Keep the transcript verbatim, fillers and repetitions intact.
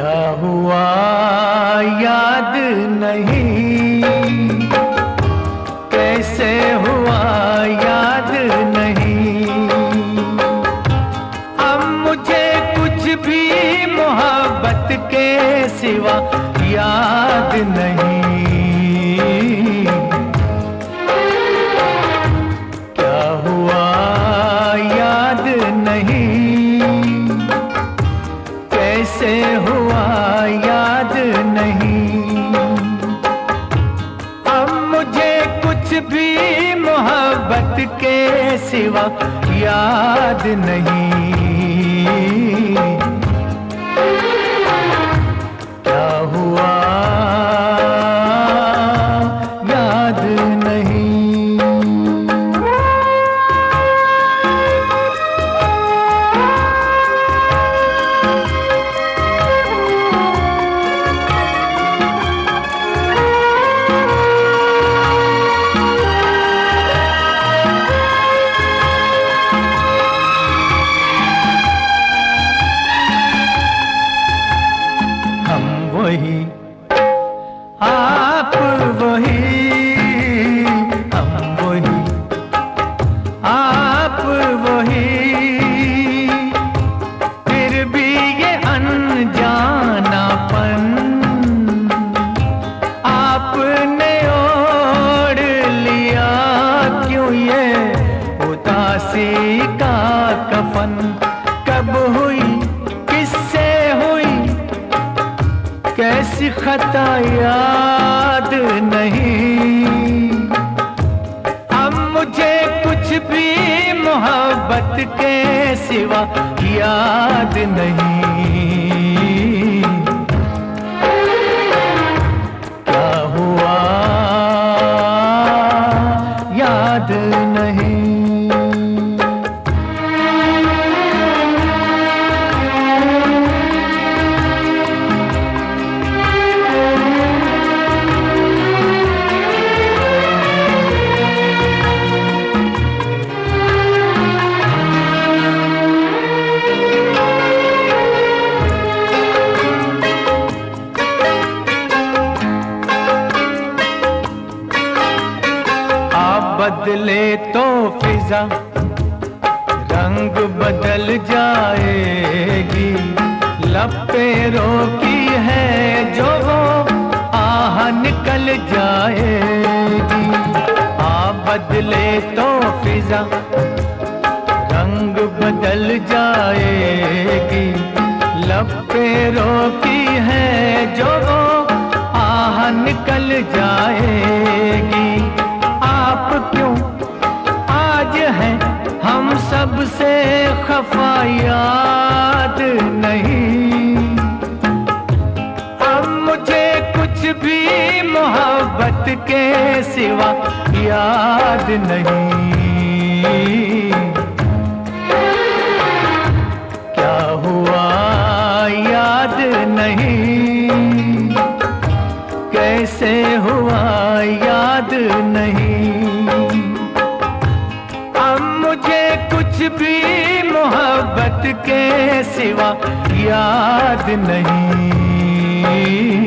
क्या हुआ याद नहीं, कैसे हुआ याद नहीं। अब मुझे कुछ भी मोहब्बत के सिवा याद नहीं। क्या हुआ याद नहीं, कैसे हुआ याद नहीं। अब मुझे कुछ भी मोहब्बत के सिवा याद नहीं। क्या हुआ याद नहीं। वही आप वही हम वही आप वही, फिर भी ये अनजानापन आपने ओढ़ लिया। क्यों ये उदासी का कफन, कब हुई किससे हुई कैसी खता याद नहीं। अब मुझे कुछ भी मोहब्बत के सिवा याद नहीं। क्या हुआ याद नहीं। बदले तो फिजा रंग बदल जाएगी, लब पे रोकी है जो वो आह निकल जाएगी। आ बदले तो फिजा रंग बदल जाएगी, लब पे रोकी है जो वो आह निकल जाएगी। आप क्यों आज हैं हम सबसे खफा याद नहीं। अब मुझे कुछ भी मोहब्बत के सिवा याद नहीं। क्या हुआ याद नहीं, कैसे हुआ याद नहीं। अब मुझे कुछ भी मोहब्बत के सिवा याद नहीं।